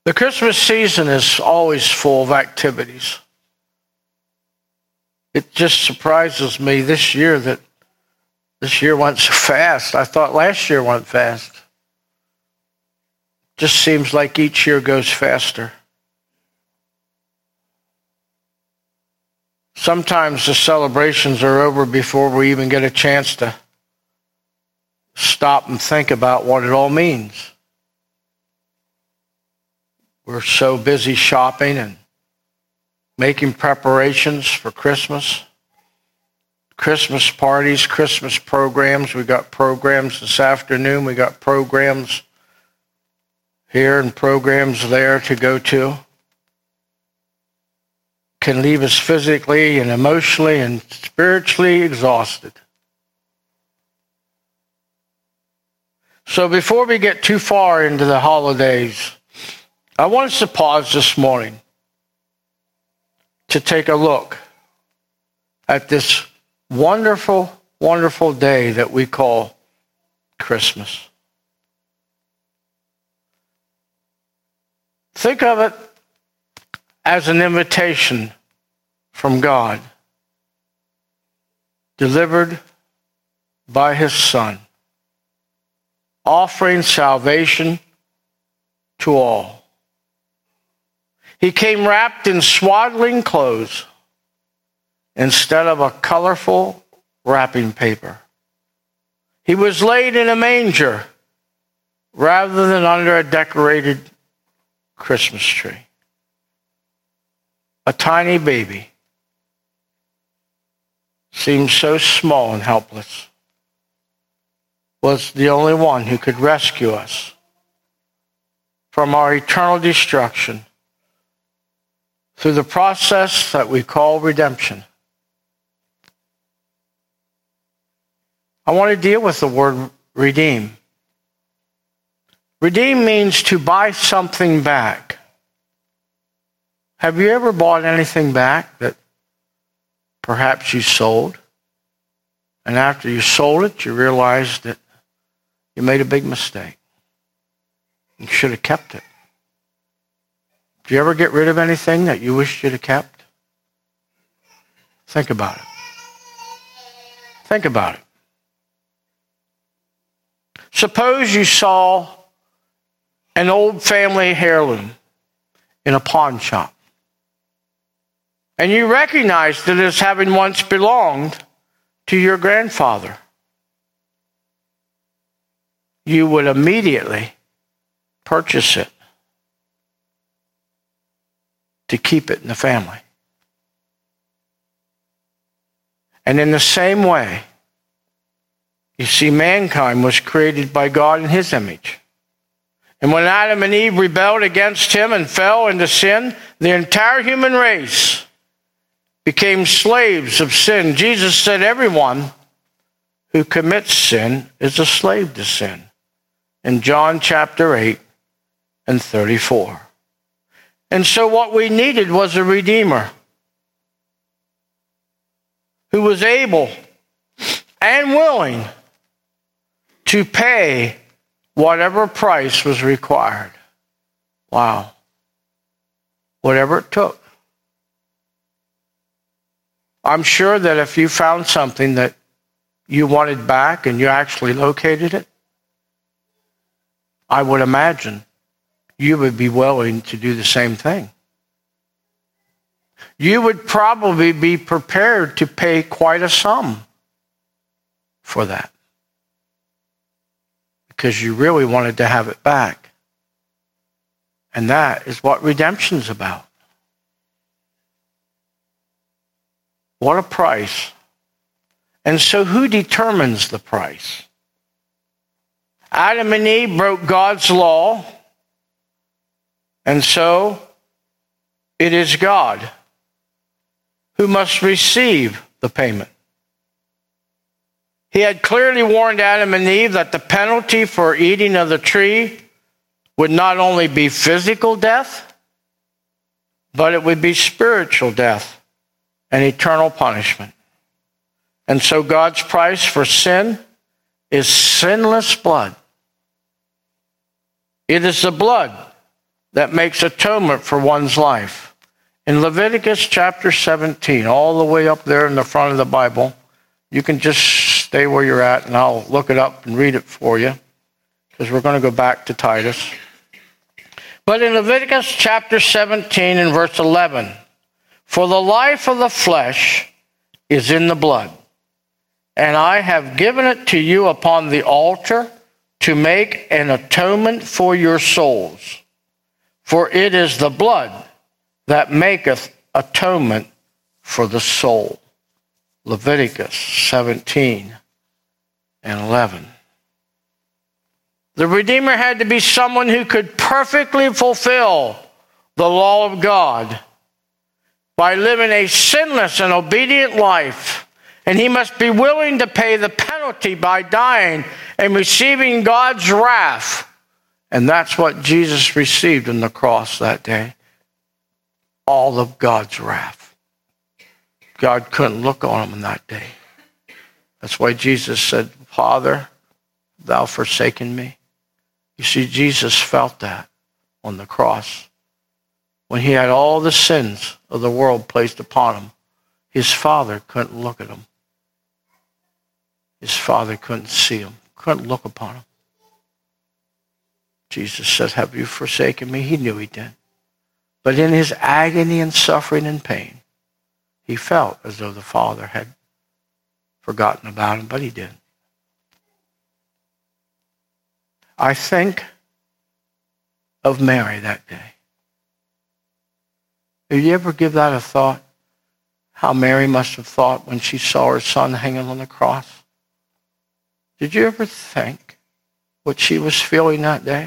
The Christmas season is always full of activities. It just surprises me this year that this year went so fast. I thought last year went fast. Just seems like each year goes faster. Sometimes the celebrations are over before we even get a chance to stop and think about what it all means. We're so busy shopping and making preparations for Christmas. Christmas parties, Christmas programs. We got programs this afternoon. We got programs here and programs there to go to. Can leave us physically and emotionally and spiritually exhausted. So before we get too far into the holidays, I want us to pause this morning to take a look at this wonderful, wonderful day that we call Christmas. Think of it as an invitation from God, delivered by His Son, offering salvation to all. He came wrapped in swaddling clothes instead of a colorful wrapping paper. He was laid in a manger rather than under a decorated Christmas tree. A tiny baby seemed so small and helpless, was the only one who could rescue us from our eternal destruction through the process that we call redemption. I want to deal with the word redeem. Redeem means to buy something back. Have you ever bought anything back that perhaps you sold? And after you sold it, you realized that you made a big mistake. You should have kept it. Do you ever get rid of anything that you wished you'd have kept? Think about it. Think about it. Suppose you saw an old family heirloom in a pawn shop, and you recognized it as having once belonged to your grandfather. You would immediately purchase it to keep it in the family. And in the same way, you see, mankind was created by God in His image. And when Adam and Eve rebelled against Him and fell into sin, the entire human race became slaves of sin. Jesus said everyone who commits sin is a slave to sin, in John chapter 8 and 34. And so what we needed was a Redeemer who was able and willing to pay whatever price was required. Wow. Whatever it took. I'm sure that if you found something that you wanted back and you actually located it, I would imagine you would be willing to do the same thing. You would probably be prepared to pay quite a sum for that, because you really wanted to have it back. And that is what redemption's about. What a price. And so who determines the price? Adam and Eve broke God's law, and so it is God who must receive the payment. He had clearly warned Adam and Eve that the penalty for eating of the tree would not only be physical death, but it would be spiritual death and eternal punishment. And so God's price for sin is sinless blood. It is the blood that makes atonement for one's life. In Leviticus chapter 17, all the way up there in the front of the Bible, you can just stay where you're at and I'll look it up and read it for you because we're going to go back to Titus. But in Leviticus chapter 17 and verse 11, for the life of the flesh is in the blood, and I have given it to you upon the altar to make an atonement for your souls. For it is the blood that maketh atonement for the soul. Leviticus 17 and 11. The Redeemer had to be someone who could perfectly fulfill the law of God by living a sinless and obedient life. And he must be willing to pay the penalty by dying and receiving God's wrath. And that's what Jesus received on the cross that day. All of God's wrath. God couldn't look on him that day. That's why Jesus said, Father, thou forsaken me. You see, Jesus felt that on the cross. When he had all the sins of the world placed upon him, his Father couldn't look at him. His Father couldn't see him, couldn't look upon him. Jesus said, have you forsaken me? He knew he did. But in his agony and suffering and pain, he felt as though the Father had forgotten about him, but he didn't. I think of Mary that day. Did you ever give that a thought? How Mary must have thought when she saw her son hanging on the cross? Did you ever think what she was feeling that day?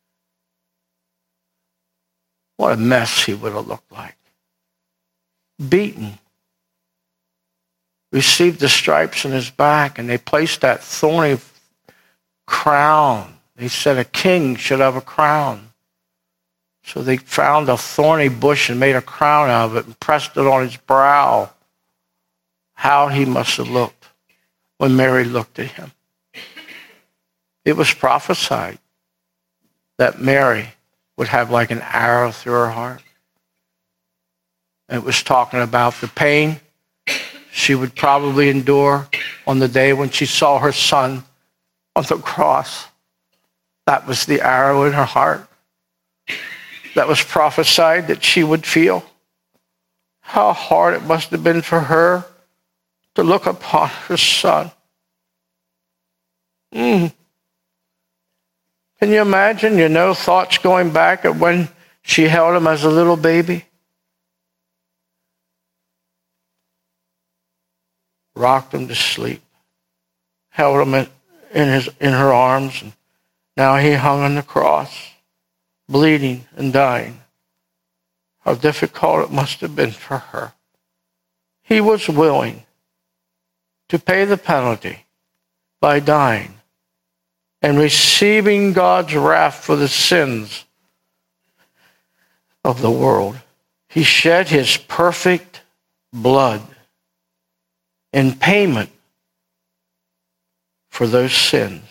What a mess he would have looked like. Beaten. Received the stripes in his back, and they placed that thorny crown. They said a king should have a crown. So they found a thorny bush and made a crown out of it and pressed it on his brow. How he must have looked when Mary looked at him. It was prophesied that Mary would have like an arrow through her heart. And it was talking about the pain she would probably endure on the day when she saw her son on the cross. That was the arrow in her heart. That was prophesied that she would feel. How hard it must have been for her to look upon her son. Can you imagine, thoughts going back at when she held him as a little baby? Rocked him to sleep. Held him in her arms. And now he hung on the cross, bleeding and dying. How difficult it must have been for her. He was willing to pay the penalty by dying and receiving God's wrath for the sins of the world. He shed his perfect blood in payment for those sins.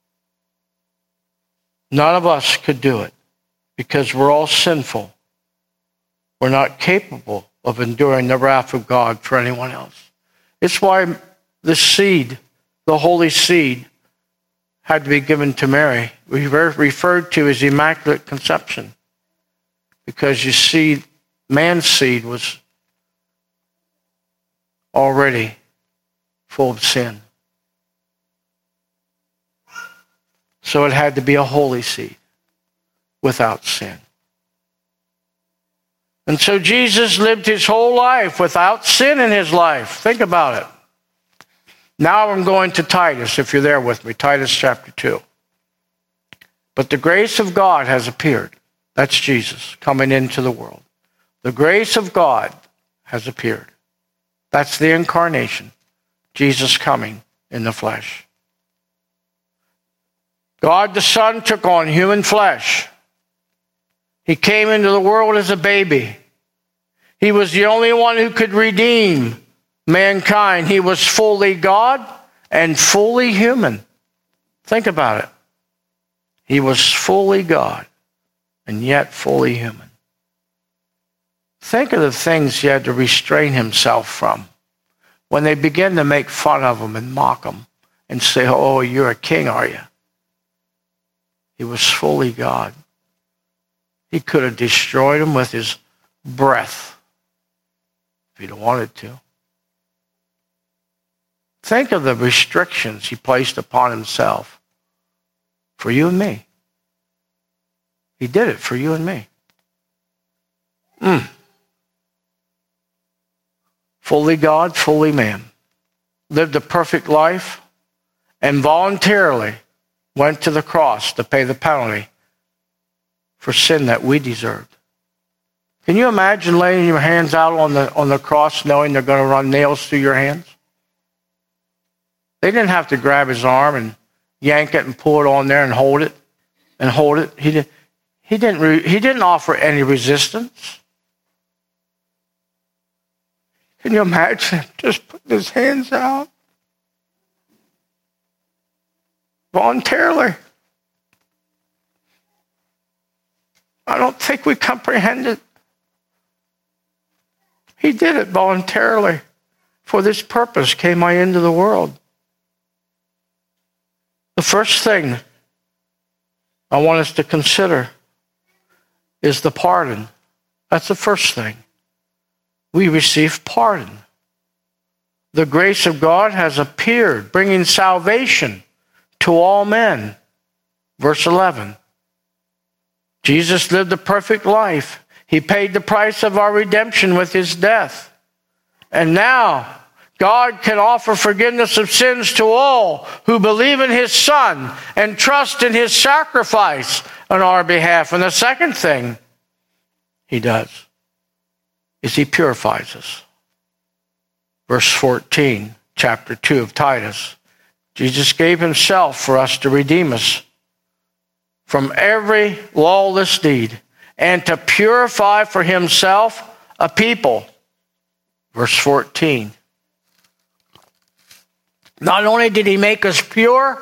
None of us could do it because we're all sinful. We're not capable of enduring the wrath of God for anyone else. It's why the seed, the holy seed, had to be given to Mary. We referred to as Immaculate Conception. Because you see, man's seed was already full of sin. So it had to be a holy seed without sin. And so Jesus lived his whole life without sin in his life. Think about it. Now I'm going to Titus, if you're there with me, Titus chapter 2. But the grace of God has appeared. That's Jesus coming into the world. The grace of God has appeared. That's the incarnation. Jesus coming in the flesh. God the Son took on human flesh. He came into the world as a baby. He was the only one who could redeem mankind. He was fully God and fully human. Think about it. He was fully God and yet fully human. Think of the things he had to restrain himself from when they began to make fun of him and mock him and say, oh, you're a king, are you? He was fully God. He could have destroyed him with his breath if he'd wanted to. Think of the restrictions he placed upon himself for you and me. He did it for you and me. Fully God, fully man. Lived a perfect life and voluntarily went to the cross to pay the penalty for sin that we deserved. Can you imagine laying your hands out on the cross knowing they're going to run nails through your hands? They didn't have to grab his arm and yank it and pull it on there and hold it. He didn't offer any resistance. Can you imagine just putting his hands out voluntarily? I don't think we comprehend it. He did it voluntarily. For this purpose came I into the world. The first thing I want us to consider is the pardon. That's the first thing. We receive pardon. The grace of God has appeared, bringing salvation to all men. Verse 11. Jesus lived a perfect life. He paid the price of our redemption with his death. And now, God can offer forgiveness of sins to all who believe in his Son and trust in his sacrifice on our behalf. And the second thing he does is he purifies us. Verse 14, chapter 2 of Titus. Jesus gave himself for us to redeem us from every lawless deed and to purify for himself a people. Verse 14. Not only did he make us pure,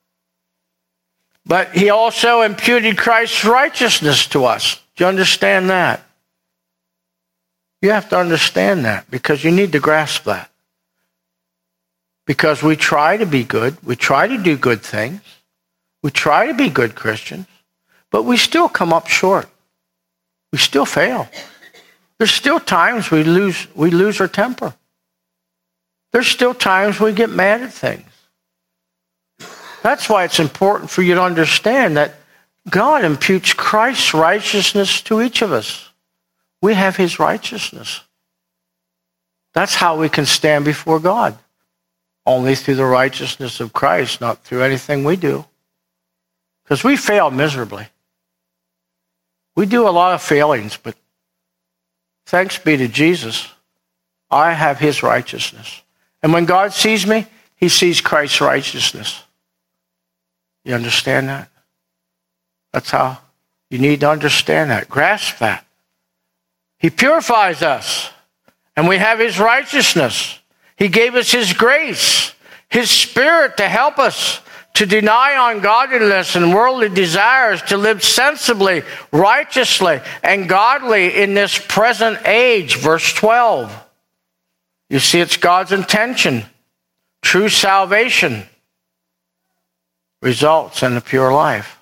but he also imputed Christ's righteousness to us. Do you understand that? You have to understand that because you need to grasp that. Because we try to be good, we try to do good things, we try to be good Christians, but we still come up short. We still fail. There's still times we lose our temper. There's still times we get mad at things. That's why it's important for you to understand that God imputes Christ's righteousness to each of us. We have his righteousness. That's how we can stand before God. Only through the righteousness of Christ, not through anything we do. Because we fail miserably. We do a lot of failings, but thanks be to Jesus, I have his righteousness. And when God sees me, he sees Christ's righteousness. You understand that? That's how you need to understand that. Grasp that. He purifies us, and we have his righteousness. He gave us his grace, his Spirit to help us to deny ungodliness and worldly desires, to live sensibly, righteously, and godly in this present age. Verse 12. You see, it's God's intention. True salvation results in a pure life.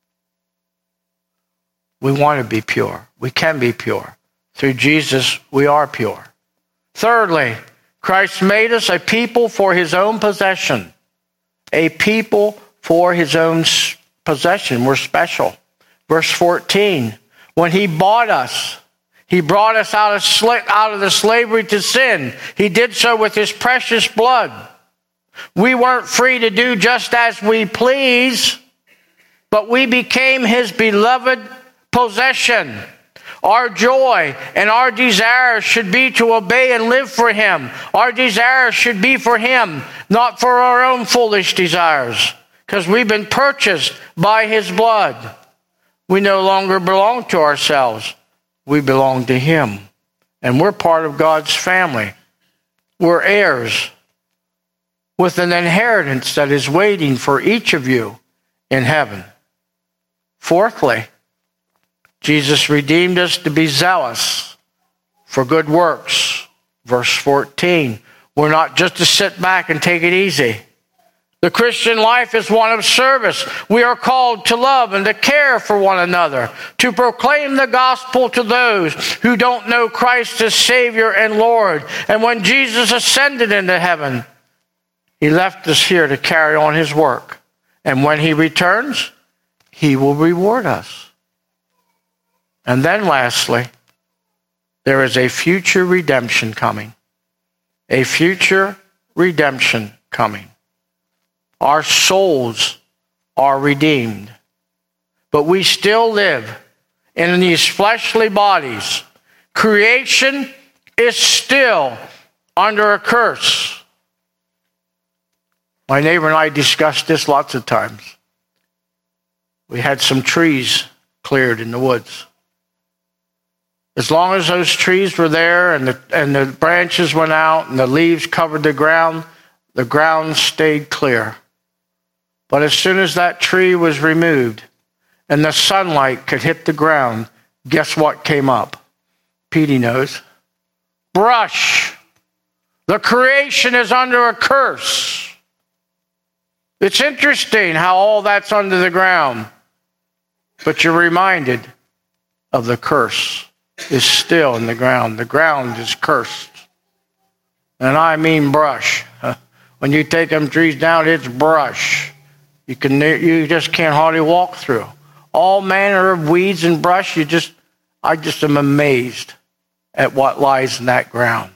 We want to be pure. We can be pure. Through Jesus, we are pure. Thirdly, Christ made us a people for his own possession. A people for his own possession. We're special. Verse 14, when he bought us, he brought us out of the slavery to sin. He did so with his precious blood. We weren't free to do just as we please, but we became his beloved possession. Our joy and our desire should be to obey and live for him. Our desire should be for him, not for our own foolish desires, because we've been purchased by his blood. We no longer belong to ourselves. We belong to him. And we're part of God's family. We're heirs with an inheritance that is waiting for each of you in heaven. Fourthly, Jesus redeemed us to be zealous for good works. Verse 14, we're not just to sit back and take it easy. The Christian life is one of service. We are called to love and to care for one another, to proclaim the gospel to those who don't know Christ as Savior and Lord. And when Jesus ascended into heaven, he left us here to carry on his work. And when he returns, he will reward us. And then lastly, there is a future redemption coming. A future redemption coming. Our souls are redeemed, but we still live in these fleshly bodies. Creation is still under a curse. My neighbor and I discussed this lots of times. We had some trees cleared in the woods. As long as those trees were there and the branches went out and the leaves covered the ground stayed clear. But as soon as that tree was removed and the sunlight could hit the ground, guess what came up? Petey knows. Brush. The creation is under a curse. It's interesting how all that's under the ground, but you're reminded of the curse is still in the ground. The ground is cursed. And I mean brush. When you take them trees down, it's brush. You just can't hardly walk through. All manner of weeds and brush, I just am amazed at what lies in that ground.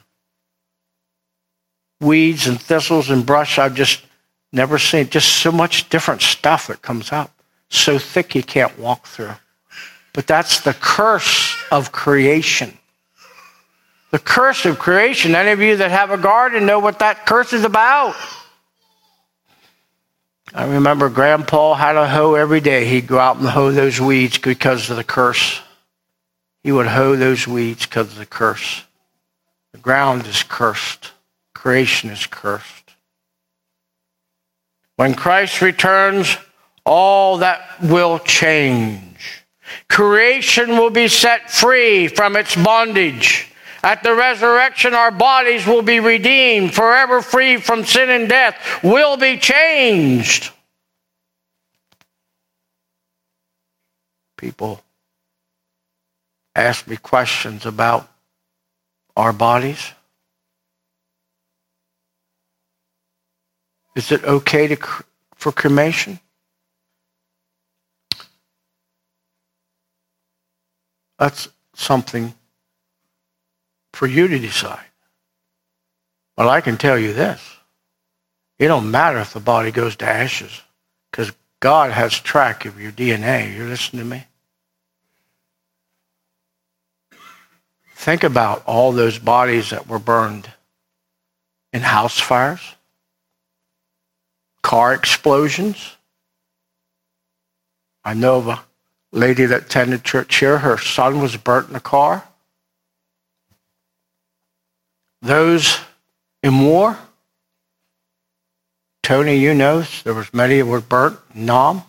Weeds and thistles and brush, I've just never seen. Just so much different stuff that comes up. So thick you can't walk through. But that's the curse of creation. The curse of creation. Any of you that have a garden know what that curse is about. I remember Grandpa had a hoe every day. He'd go out and hoe those weeds because of the curse. He would hoe those weeds because of the curse. The ground is cursed. Creation is cursed. When Christ returns, all that will change. Creation will be set free from its bondage. At the resurrection, our bodies will be redeemed, forever free from sin and death, will be changed. People ask me questions about our bodies. Is it okay for cremation? That's something for you to decide. But I can tell you this. It don't matter if the body goes to ashes, because God has track of your DNA. You listening to me? Think about all those bodies that were burned in house fires, car explosions. I know of a lady that attended church here. Her son was burnt in a car. Those in war, Tony, you know, there was many that were burnt in Nam.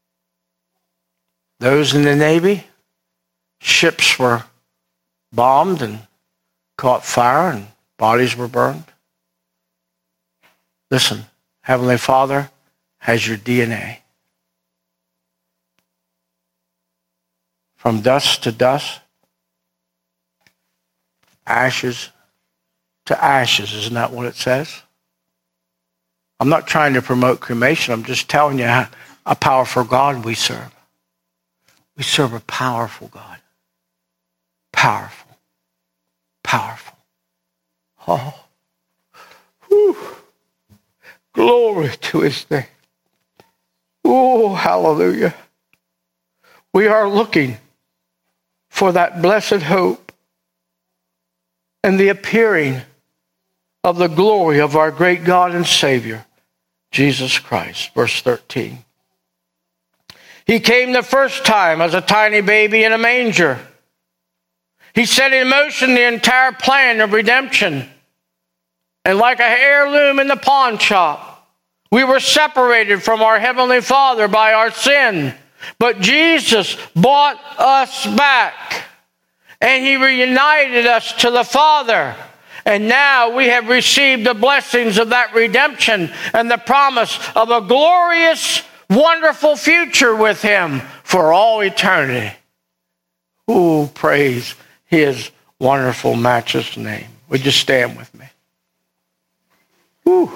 Those in the Navy, ships were bombed and caught fire and bodies were burned. Listen, Heavenly Father has your DNA. From dust to dust, ashes to ashes, isn't that what it says? I'm not trying to promote cremation. I'm just telling you how a powerful God we serve. We serve a powerful God. Powerful. Powerful. Oh. Whew. Glory to his name. Oh, hallelujah. We are looking for that blessed hope and the appearing of the glory of our great God and Savior, Jesus Christ. Verse 13. He came the first time as a tiny baby in a manger. He set in motion the entire plan of redemption. And like a heirloom in the pawn shop, we were separated from our Heavenly Father by our sin. But Jesus bought us back, and he reunited us to the Father. And now we have received the blessings of that redemption and the promise of a glorious, wonderful future with him for all eternity. Ooh, praise his wonderful, matchless name. Would you stand with me? Ooh.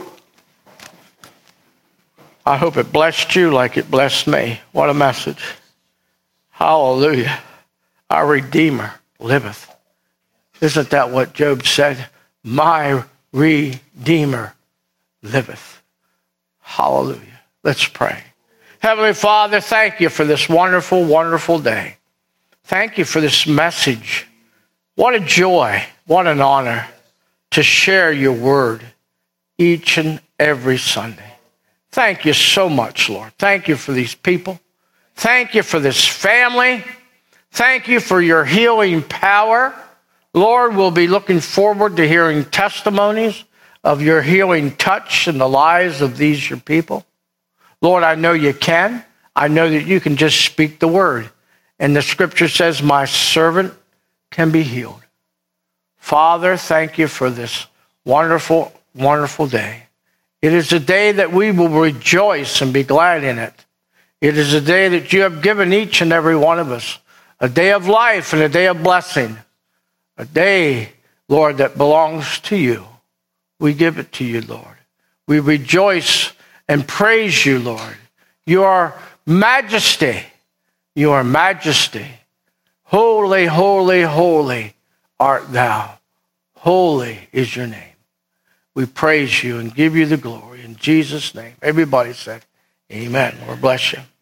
I hope it blessed you like it blessed me. What a message. Hallelujah. Our Redeemer liveth. Isn't that what Job said? My Redeemer liveth. Hallelujah. Let's pray. Heavenly Father, thank you for this wonderful, wonderful day. Thank you for this message. What a joy, what an honor to share your word each and every Sunday. Thank you so much, Lord. Thank you for these people. Thank you for this family. Thank you for your healing power. Lord, we'll be looking forward to hearing testimonies of your healing touch in the lives of these your people. Lord, I know you can. I know that you can just speak the word. And the scripture says, my servant can be healed. Father, thank you for this wonderful, wonderful day. It is a day that we will rejoice and be glad in it. It is a day that you have given each and every one of us. A day of life and a day of blessing. A day, Lord, that belongs to you. We give it to you, Lord. We rejoice and praise you, Lord. You are majesty. You are majesty. Holy, holy, holy art thou. Holy is your name. We praise you and give you the glory in Jesus' name. Everybody said, amen. Lord bless you.